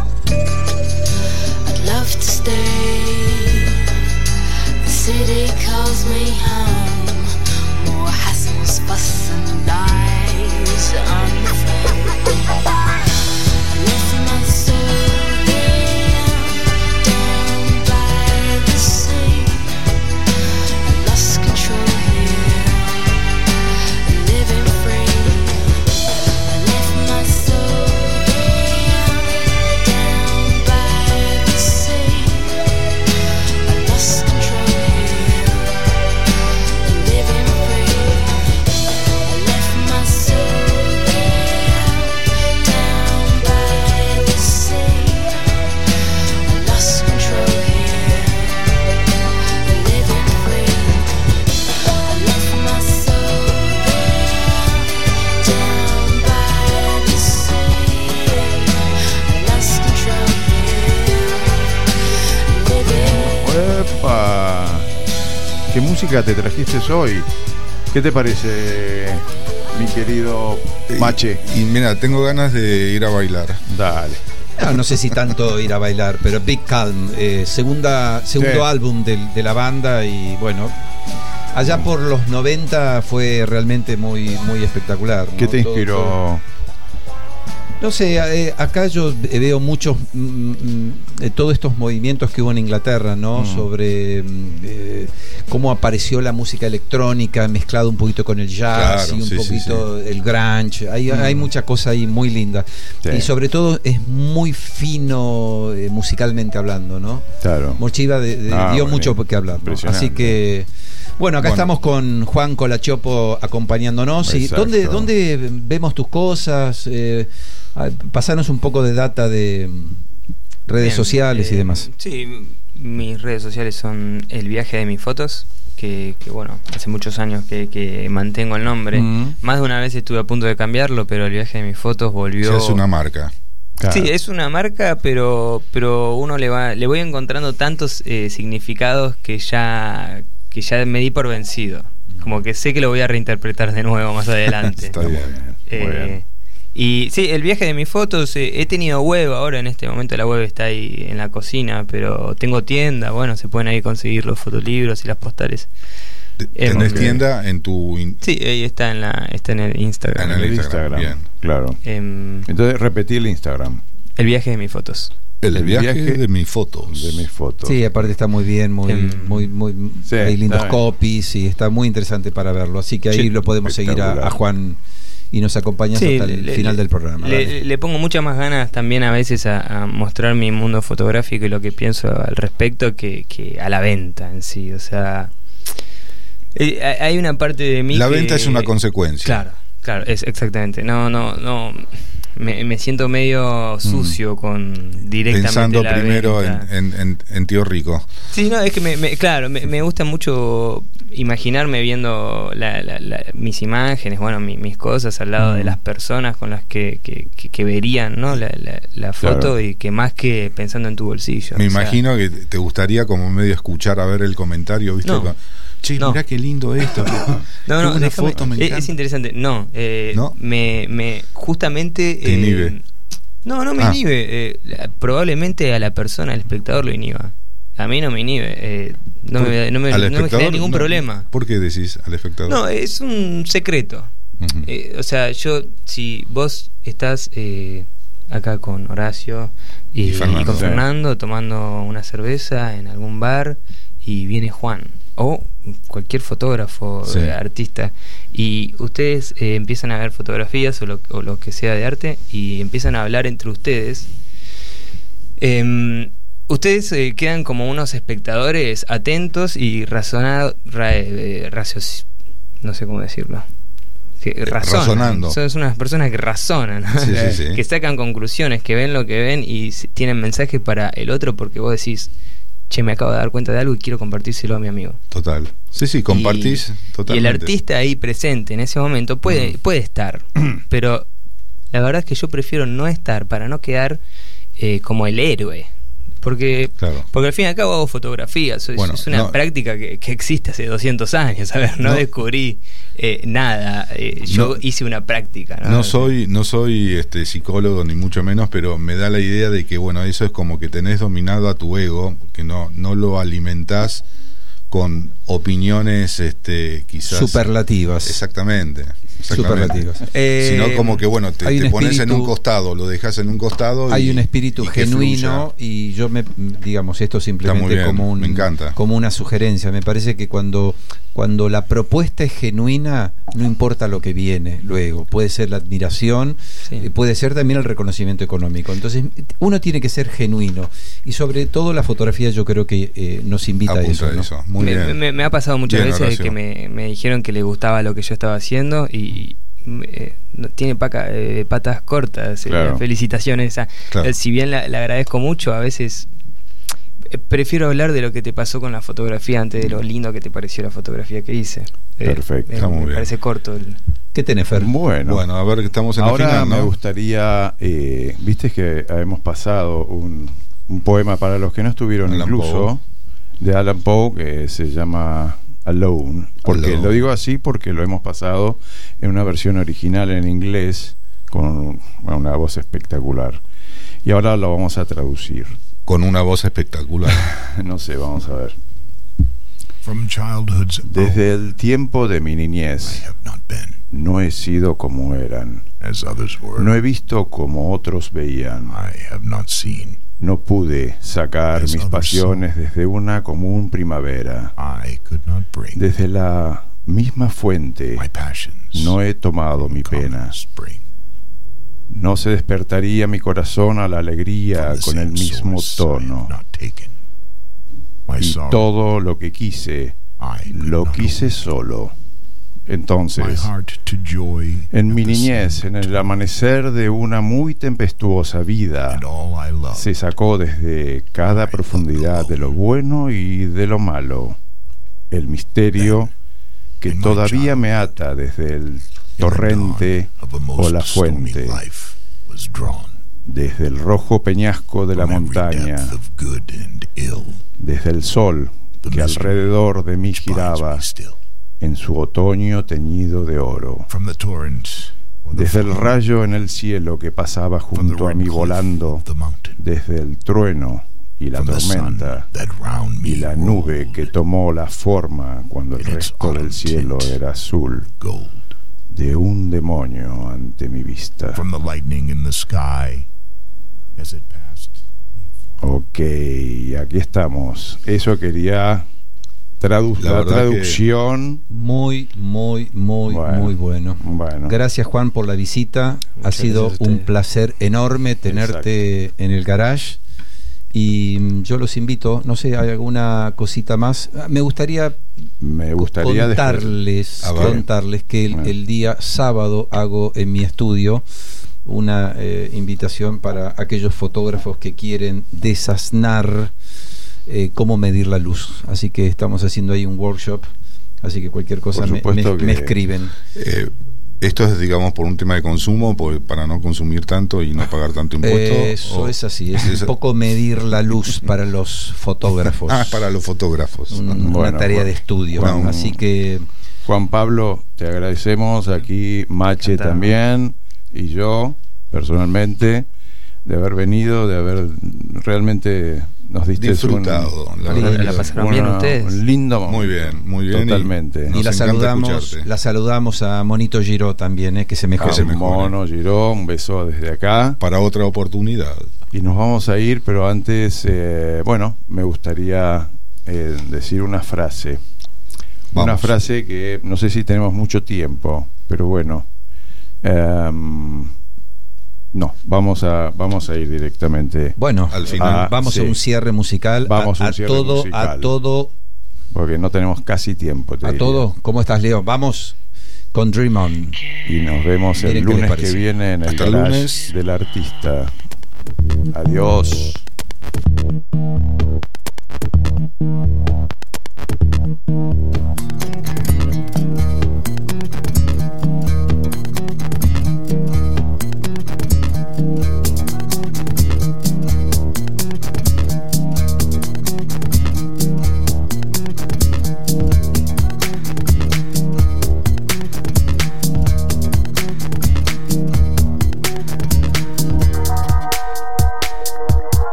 I'd love to stay. The city calls me home. More hassles, fuss and lies. I'm afraid. I left my soul there, down by the sea. I lost control here, living free. I left my soul there, down by the sea. I lost control here, living free. I left my soul there, down by the sea. I lost control here, living free. I left my soul there, down by the sea. I lost control here, living. ¡Epa! ¿Qué música te trajiste hoy? ¿Qué te parece, mi querido Mache? Y mira, tengo ganas de ir a bailar. Dale. No sé si tanto ir a bailar, pero Big Calm, segundo Sí. álbum de la banda, y bueno, allá por los 90 fue realmente muy, muy espectacular, ¿no? ¿Qué te inspiró? No sé, acá yo veo muchos todos estos movimientos que hubo en Inglaterra, ¿no? Sobre cómo apareció la música electrónica mezclado un poquito con el jazz, Claro, y un sí, poquito el grunge. Hay mucha cosa ahí muy linda. Sí. Y sobre todo es muy fino musicalmente hablando, ¿no? Claro. Mochiva dio bueno, mucho que hablar, ¿no? impresionante. Así que bueno, acá estamos con Juan Colachopo acompañándonos. ¿Y Exacto. dónde vemos tus cosas? Pasarnos un poco de data de redes Bien, sociales y demás. Sí, mis redes sociales son El Viaje de mis fotos, que bueno, hace muchos años que mantengo el nombre. Más de una vez estuve a punto de cambiarlo, pero El Viaje de mis fotos volvió. Ya es una marca. Claro. Sí, es una marca, pero uno le voy encontrando tantos significados que ya me di por vencido. Como que sé que lo voy a reinterpretar de nuevo más adelante. Está bien. Muy bien. Y sí, El Viaje de mis fotos, he tenido web ahora, en este momento la web está ahí en la cocina, pero tengo tienda, bueno, se pueden ahí conseguir los fotolibros y las postales. ¿Tenés tienda en tu...? Sí, ahí está en el Instagram. En el Instagram, bien. Claro. Entonces repetí el Instagram. El Viaje de mis fotos. El viaje de mis fotos. De mis fotos. Sí, aparte está muy bien, muy Sí, hay lindos está bien. copies y está muy interesante para verlo. Así que ahí Sí, lo podemos seguir a Juan, y nos acompañas Sí, hasta el final del programa. Le pongo muchas más ganas también a veces a mostrar mi mundo fotográfico y lo que pienso al respecto que a la venta en sí. O sea, hay una parte de mí La que, venta es una consecuencia. Claro, es exactamente. No. Me siento medio sucio con directamente Pensando la primero venta. en Tío Rico. Sí, no, es que me gusta mucho imaginarme viendo mis imágenes, bueno, mis cosas al lado de las personas con las que verían, ¿no? la foto, Claro. y que más que pensando en tu bolsillo. Me o sea, imagino que te gustaría como medio escuchar a ver el comentario, ¿viste? No. Che, No. mirá qué lindo esto. No, Qué buena déjame- foto, me encanta. es interesante. No, ¿No? me justamente Te inhibe. No me inhibe. Probablemente a la persona, al espectador, lo inhiba. A mí no me inhibe. No me ¿Al genera espectador? ningún No. problema. ¿Por qué decís al espectador? No, es un secreto. Ujú. O sea, si vos estás acá con Horacio y Fernando. con Fernando tomando una cerveza en algún bar, y viene Juan o cualquier fotógrafo, Sí. artista, y ustedes empiezan a ver fotografías o lo que sea de arte, y empiezan a hablar entre ustedes, ustedes quedan como unos espectadores atentos y no sé cómo decirlo, que razonando. Son unas personas que razonan, Sí, sí, sí. que sacan conclusiones, que ven lo que ven y tienen mensajes para el otro, porque vos decís, che, me acabo de dar cuenta de algo y quiero compartírselo a mi amigo. Total. Sí, compartís totalmente. Y el artista ahí presente en ese momento puede estar, pero la verdad es que yo prefiero no estar para no quedar como el héroe. Porque al fin y al cabo hago fotografías. Es una práctica que existe hace 200 años. A ver, no descubrí nada. Yo hice una práctica. No soy psicólogo ni mucho menos, pero me da la idea de que eso es como que tenés dominado a tu ego, que no lo alimentás con opiniones quizás superlativas. Exactamente. Superlativas. Sino como que te pones en un costado, lo dejas en un costado. Hay un espíritu genuino y yo esto simplemente me encanta. Como una sugerencia. Me parece que cuando la propuesta es genuina, no importa lo que viene luego. Puede ser la admiración, puede ser también el reconocimiento económico. Entonces uno tiene que ser genuino y sobre todo la fotografía yo creo que nos invita a eso, ¿no? Muy bien. Me ha pasado muchas veces que me dijeron que les gustaba lo que yo estaba haciendo y tiene patas cortas. Claro. Felicitaciones. Claro. Si bien le agradezco mucho, a veces prefiero hablar de lo que te pasó con la fotografía antes de lo lindo que te pareció la fotografía que hice. Perfecto. Me parece corto. ¿Qué tenés, Fer? Bueno, a ver, que estamos en ahora la final, ¿no? Me gustaría, viste que hemos pasado un poema para los que no estuvieron Alan incluso, de Alan Poe, que se llama Alone. Lo digo así porque lo hemos pasado en una versión original en inglés con una voz espectacular. Y ahora lo vamos a traducir. Con una voz espectacular. No sé, vamos a ver. From childhood's Desde el tiempo de mi niñez, no he sido como eran. as others were, No he visto como otros veían. I have not seen. No pude sacar mis pasiones desde una común primavera. I could not bring Desde la misma fuente my passions. no he tomado mi pena. Spring. No se despertaría mi corazón a la alegría con el mismo tono. Y todo lo que quise, lo quise solo. Entonces, en mi niñez, en el amanecer de una muy tempestuosa vida, se sacó desde cada profundidad de lo bueno y de lo malo el misterio que todavía me ata desde el torrente o la fuente, desde el rojo peñasco de la montaña, desde el sol que alrededor de mí giraba en su otoño teñido de oro, desde el rayo en el cielo que pasaba junto a mí volando, desde el trueno y la tormenta y la nube que tomó la forma cuando el resto del cielo era azul, de un demonio ante mi vista. Ok, aquí estamos. Eso quería la traducción. Muy bueno. Gracias, Juan, por la visita. Ha sido un placer enorme tenerte en el garage. Y yo los invito, no sé, ¿hay alguna cosita más? Me gustaría contarles que el día sábado hago en mi estudio una invitación para aquellos fotógrafos que quieren desasnar cómo medir la luz. Así que estamos haciendo ahí un workshop, así que cualquier cosa me escriben. Esto es, digamos, por un tema de consumo, para no consumir tanto y no pagar tanto impuesto. Eso es así, es un poco medir la luz para los fotógrafos. Para los fotógrafos. Una tarea de estudio. Así que, Juan Pablo, te agradecemos, aquí Mache también, y yo, personalmente, de haber venido, de haber realmente nos diste disfrutado. La pasaron bien ustedes. Un lindo momento. Muy bien. Totalmente. Y la saludamos a Monito Giró también, que se mejore. Mono Giró, un beso desde acá. Para otra oportunidad. Y nos vamos a ir, pero antes, me gustaría decir una frase. Vamos. Una frase que no sé si tenemos mucho tiempo, pero bueno. No, vamos a ir directamente. Bueno, al final vamos a un cierre musical. Vamos a todo. Porque no tenemos casi tiempo. Todo. ¿Cómo estás, Leo? Vamos con Dream On. Y nos vemos el lunes que viene en el garage del artista. Adiós.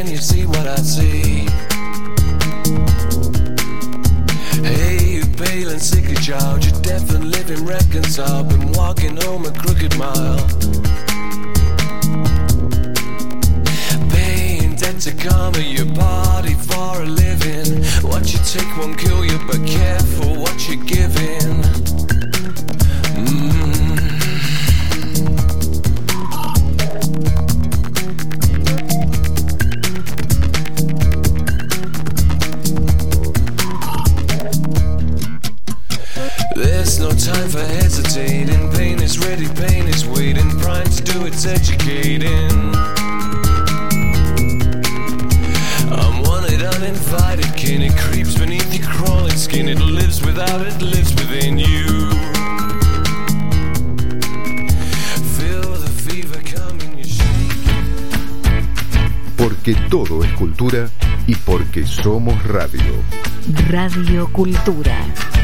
then you'd see what I'd see. Hey, you pale and sickly child, you're deaf and living reconciled, been walking home a crooked mile. Paying debt to karma, your party for a living. What you take won't kill you, but careful what you're giving. There's no time for hesitating. Pain is ready, pain is waiting. Prime to do its educating. I'm wanted, uninvited kin. It creeps beneath your crawling skin. It lives without, it lives within you. Feel the fever coming, you shake. Porque todo es cultura y porque somos radio. Radio Cultura.